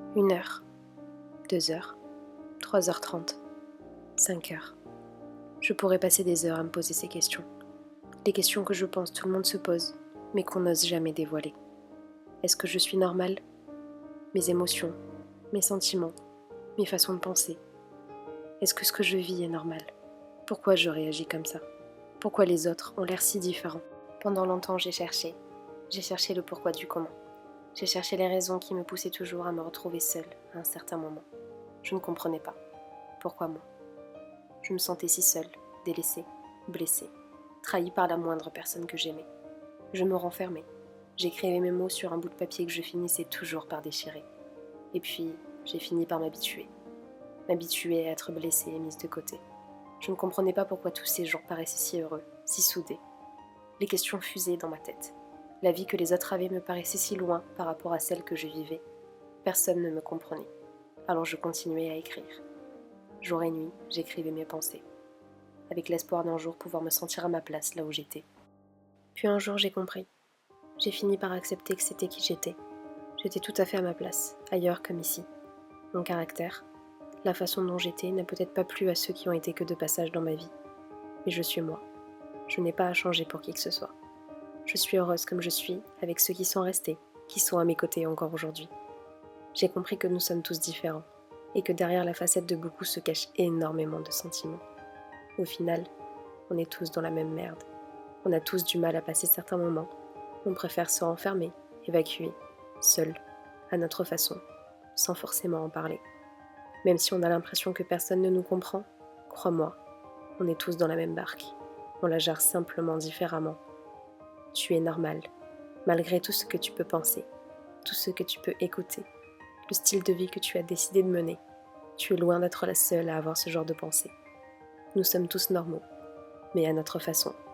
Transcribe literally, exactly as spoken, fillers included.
Une heure, deux heures, trois heures trente, cinq heures. Je pourrais passer des heures à me poser ces questions. Les questions que je pense tout le monde se pose, mais qu'on n'ose jamais dévoiler. Est-ce que je suis normale? Mes émotions, mes sentiments, mes façons de penser. Est-ce que ce que je vis est normal? Pourquoi je réagis comme ça? Pourquoi les autres ont l'air si différents? Pendant longtemps, j'ai cherché. J'ai cherché le pourquoi du comment. J'ai cherché les raisons qui me poussaient toujours à me retrouver seule à un certain moment. Je ne comprenais pas. Pourquoi moi? Je me sentais si seule, délaissée, blessée, trahie par la moindre personne que j'aimais. Je me renfermais. J'écrivais mes mots sur un bout de papier que je finissais toujours par déchirer. Et puis, j'ai fini par m'habituer. M'habituer à être blessée et mise de côté. Je ne comprenais pas pourquoi tous ces jours paraissaient si heureux, si soudés. Les questions fusaient dans ma tête. La vie que les autres avaient me paraissait si loin par rapport à celle que je vivais. Personne ne me comprenait. Alors je continuais à écrire. Jour et nuit, j'écrivais mes pensées, avec l'espoir d'un jour pouvoir me sentir à ma place là où j'étais. Puis un jour j'ai compris. J'ai fini par accepter que c'était qui j'étais. J'étais tout à fait à ma place, ailleurs comme ici. Mon caractère, la façon dont j'étais n'a peut-être pas plu à ceux qui ont été que de passage dans ma vie. Mais je suis moi. Je n'ai pas à changer pour qui que ce soit. Je suis heureuse comme je suis, avec ceux qui sont restés, qui sont à mes côtés encore aujourd'hui. J'ai compris que nous sommes tous différents, et que derrière la facette de beaucoup se cache énormément de sentiments. Au final, on est tous dans la même merde. On a tous du mal à passer certains moments. On préfère se renfermer, évacuer, seul, à notre façon, sans forcément en parler. Même si on a l'impression que personne ne nous comprend, crois-moi, on est tous dans la même barque. On la gère simplement différemment. Tu es normal, malgré tout ce que tu peux penser, tout ce que tu peux écouter, le style de vie que tu as décidé de mener. Tu es loin d'être la seule à avoir ce genre de pensée. Nous sommes tous normaux, mais à notre façon.